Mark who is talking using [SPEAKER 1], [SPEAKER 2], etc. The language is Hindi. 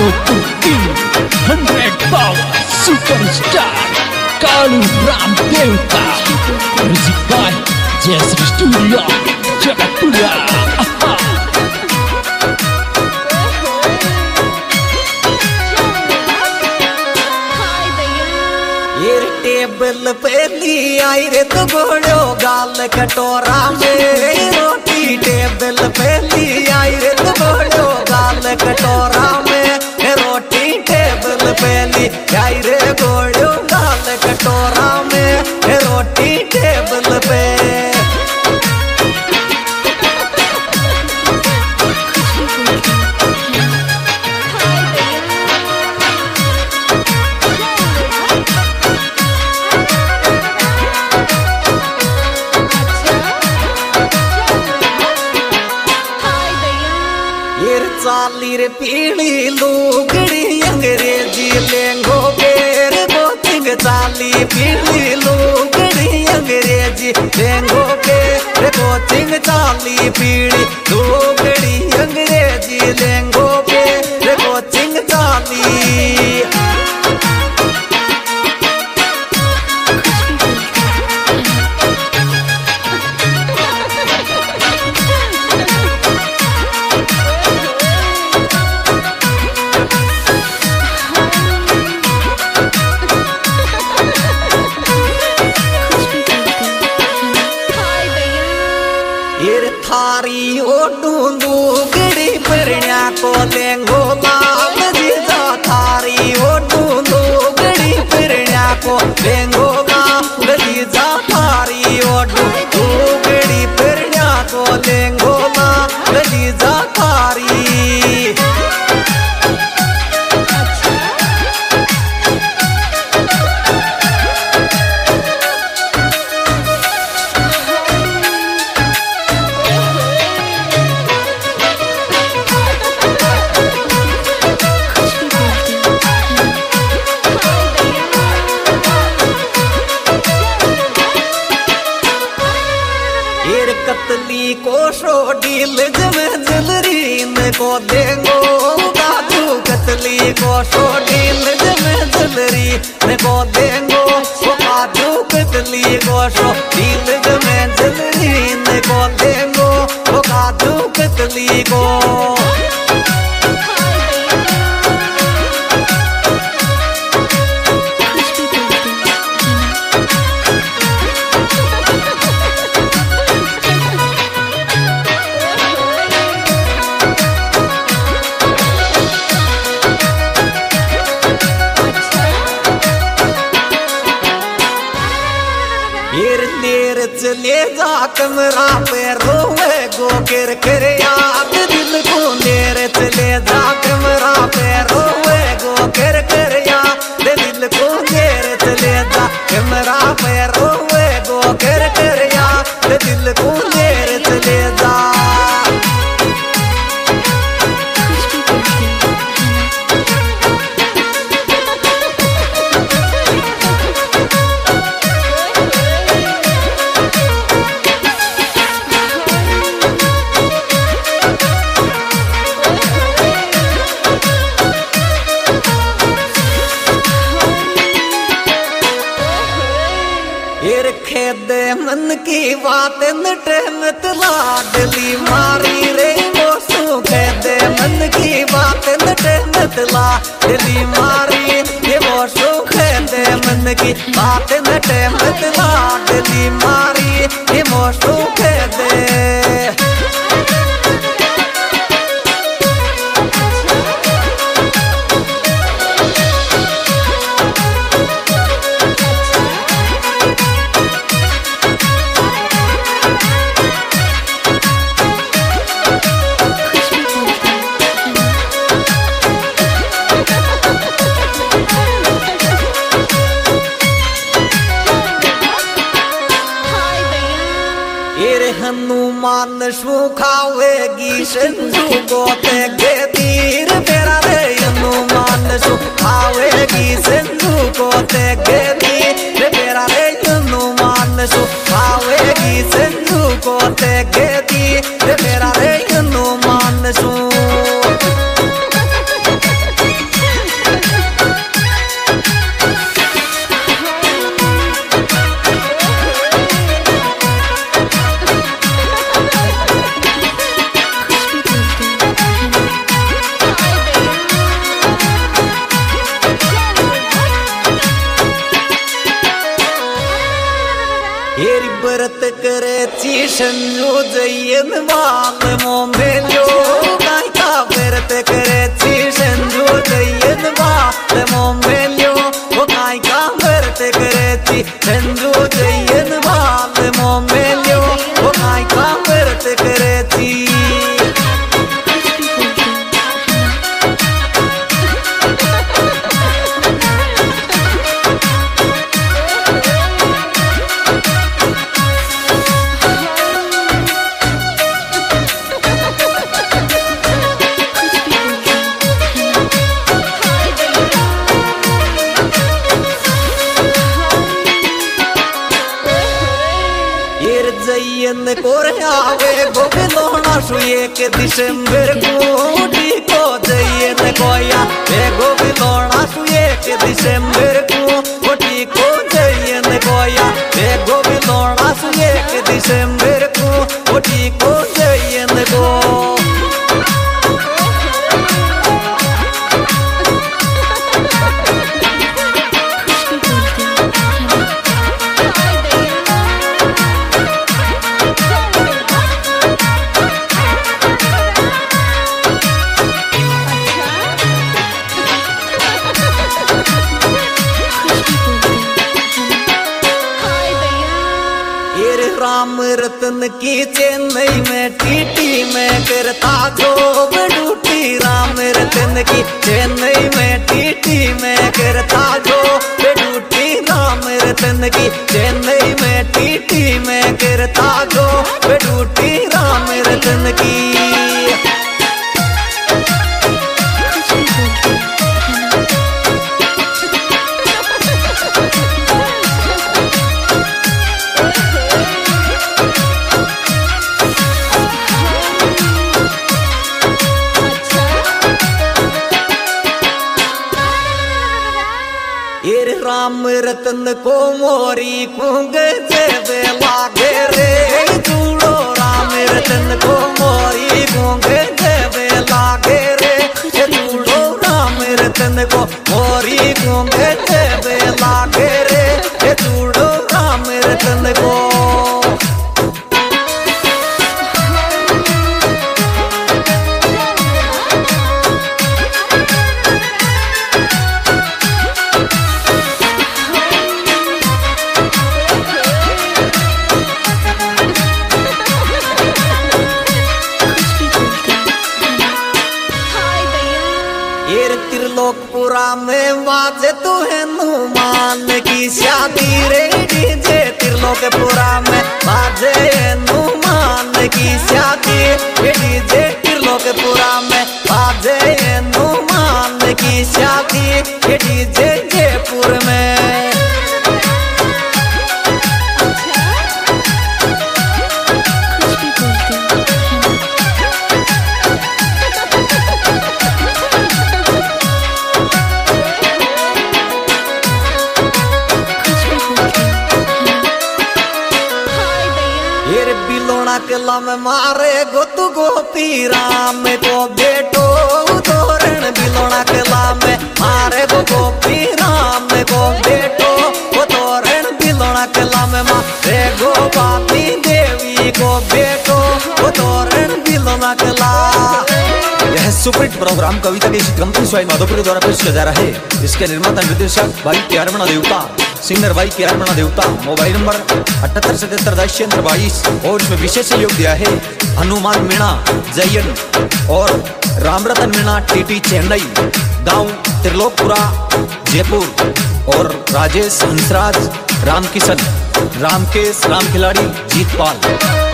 [SPEAKER 1] तो king 100 power superstar Kalu Ram देवता music by Jayshree studio Jagatpura.
[SPEAKER 2] Table पे ली आई रे तो घोड़ो गाल कटोरा में रोटी। टेबल पे ली आई रे तो घोड़ो गाल कटोरा में रोटी। टेबल पे ली आई रे घोड़ो गाल कटोरा में रोटी। टेबल पे चाली रे पीली लुगड़ी अंग्रेजी लेंगो बेर बोतिंग। चाली पीली लुगड़ी अंग्रेजी लेंगो बेर बोतिंग। चाली पीली लुगड़ी अंग्रेजी लेंगो बेर बोतिंग। चाली थारी ओडू लुगड़ी परण्या को लेंगो लाल जीजा। थारी ओडू लुगड़ी परण्या को लेंगो लाल जीजा। थारी ओडू लुगड़ी परण्या को लेंगो लाल जीजा। थारी कतली को शो डील जमे जलरीन को देंगो दादू। कतली को शो डील जमे जलरीन को देंगो दादू। कतली को शो डील जमे जलरीन को देंगो दादू। कतली को चले जा कमरा पे रोवे गो कर कर याद दिल को। लेर चले जा कमरा पे रोवे गो कर कर याद दिल को। लेर चले जा कमरा पे रोवे गो कर कर याद दिल को। लेर चले जा खेदे मन की बात नटे मत लाडली मारी रे वो सू। खेदे मन की बात नटे मत लाडली मारी ये वो सू। खेदे मन की बात नटे मत लाडली मारी ये वो सू। खेदे हनुमान सुखावेगी सिंधु को ते तीर तेरा रे। हनुमान सुखावेगी सिंधु को ते तीर तेरा रे। हनुमान सुखावेगी सिंधु को ते तीर तेरा रे। हनुमान सु संजू जयन बाल मोमेल्यो काय का करते करे संजू जयन बाल मोमेल्यो वो काय का करते करे संजू जयन बाल मोमेल्यो वो काय का करते करे जयन कोरयावे गोविलोना शुए के दिसंबर को जयन कोया गोविलोना शुए के दिसंबर को जयन कोया गोविलोना शुए के दिसंबर को जयन को राम रतन की चेन्नई में टीटी में करता जॉब ड्यूटी राम रतन की चेन्नई में टीटी में करता जॉब ड्यूटी राम रतन की चेन्नई में टीटी में करता जॉब ड्यूटी राम रतन की राम रतन को मोरी कुंग जेबे लागे रे चूड़ो राम रतन को मोरी कुंग जेबे लागे रे चूड़ो राम रतन को मोरी कुंग जेबे लागे रे चूड़ो राम रतन को त्रिलोकपुरा में बाजे तू है हनुमान की शादी रे डीजे त्रिलोकपुरा में बाजे हनुमान की शादी डीजे त्रिलोकपुरा में बाजे हनुमान की शादी डीजे जयपुर में कला में मारे गोतु गोपी राम को बेटो तोरण बिलोना कला में मारे गोपी राम को बेटो तोरण बिलोना कला में मारे गोपाती देवी को बेटो तोरण बिलोना कला।
[SPEAKER 3] यह सुपरहिट प्रोग्राम कविता के कंपनी स्वाई माधोपुर द्वारा पेश किया जा रहा है। इसके निर्माता निर्देशक भाई केरमणा देवता, सिंगर भाई केरमणा देवता। मोबाइल नंबर 787722 और इसमें विशेष सहयोग दिया है हनुमान मीणा जयन और रामरतन मीणा टीटी चेन्नई, गांव त्रिलोकपुरा जयपुर और राजेश हंसराज, रामकिशन, रामकेश, राम खिलाड़ी, जीतपाल।